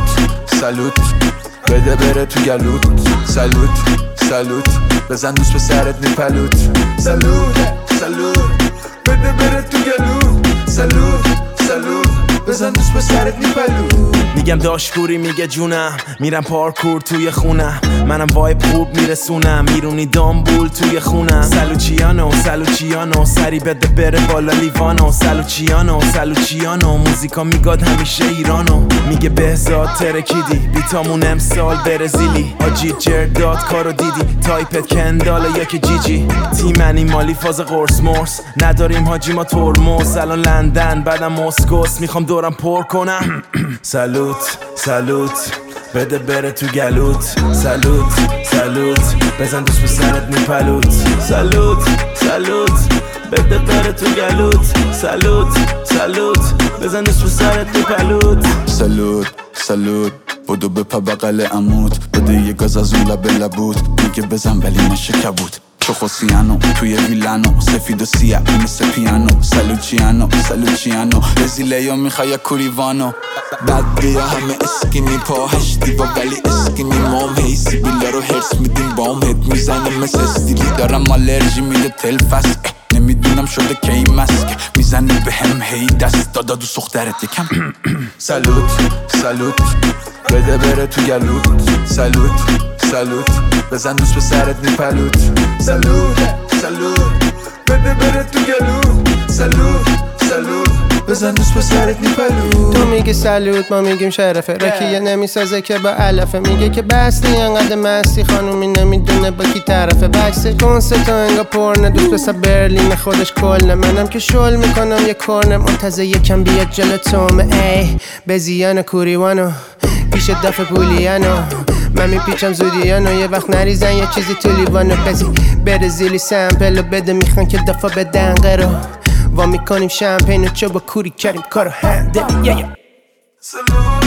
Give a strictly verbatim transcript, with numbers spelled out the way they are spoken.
سالوت سالوت بده بره تو گلوت سالوت سالوت بزن دوست به سرت میپلوت سالوت سالوت بده بره تو گلوت سالوت سالوت بزن دوست به سرت میپلوت میگم داشکوری میگه جونم میرم پارکور توی خونم منم وایب خوب میرسونم میرونی دامبول توی خونم سلوچیانو سلوچیانو سری بده بره بالا لیوانو سلوچیانو سلوچیانو موزیکا میگاد همیشه ایرانو میگه بهزاد ترکیدی بیتامون امسال برزیلی آجی جرداد کارو دیدی تایپت کنداله یا که جیجی تیمنی مالی فاز قرص مرس نداریم حاجی ما ترمز الان لندن بعدم مسکوس میخوام دورم پر کنم سالوت سالوت بده بره تو گلوت سالوت سالوت بزن دوست به سرت میپلوت سالوت سالوت بده بره تو گلوت سالوت سالوت بزن دوست به سرت میپلوت سالوت سالوت بدو بپا بغل عمود بده یه گاز از اون لب لبود میگه بزن ولی نشه کبود چخوسیانو توی ویلانو سفید و سیاه مثل پیانو سلوچیانو سلوچیانو رزیلیو میخوای یا کوریوانو بعد بیا همه اسکینی پا هشتی و ولی اسکینی مام هی سیبیلا رو هرس میدیم بام هد میزنه مثل استیلی دارم آلرژی میده تلفس نمیدونم شده کی مسک میزنه به هم هی دست دادا دو سخترت یکم سالوت سالوت بده بره تو گلوت سالوت سالوت بزن دوست به سرت میپلوت سالوت سالوت بده بره تو گلوت سالوت سالوت بزن دوست به سرت میپلوت تو میگی سالوت ما میگیم شرفه رکیه نمیسازه که با علفه میگه که بستی انقدر مستی خانومی نمیدونه با کی طرفه بکسه کنسه تا انگا پرنه دوست بسه برلین خودش کلنه منم که شل میکنم یه کرنه منتظر یکم بیاد جلو تومه ای بزیانو کوریوانو پیش دفع پولیانو من میپیچم زودیانو یه وقت نریزن یه چیزی تو لیوانو بزی بره زیلی سمپلو بده میخوان که دفع بدن قرو وا میکنیم شمپین و چوب و کوری کریم کارو هنده yeah, yeah.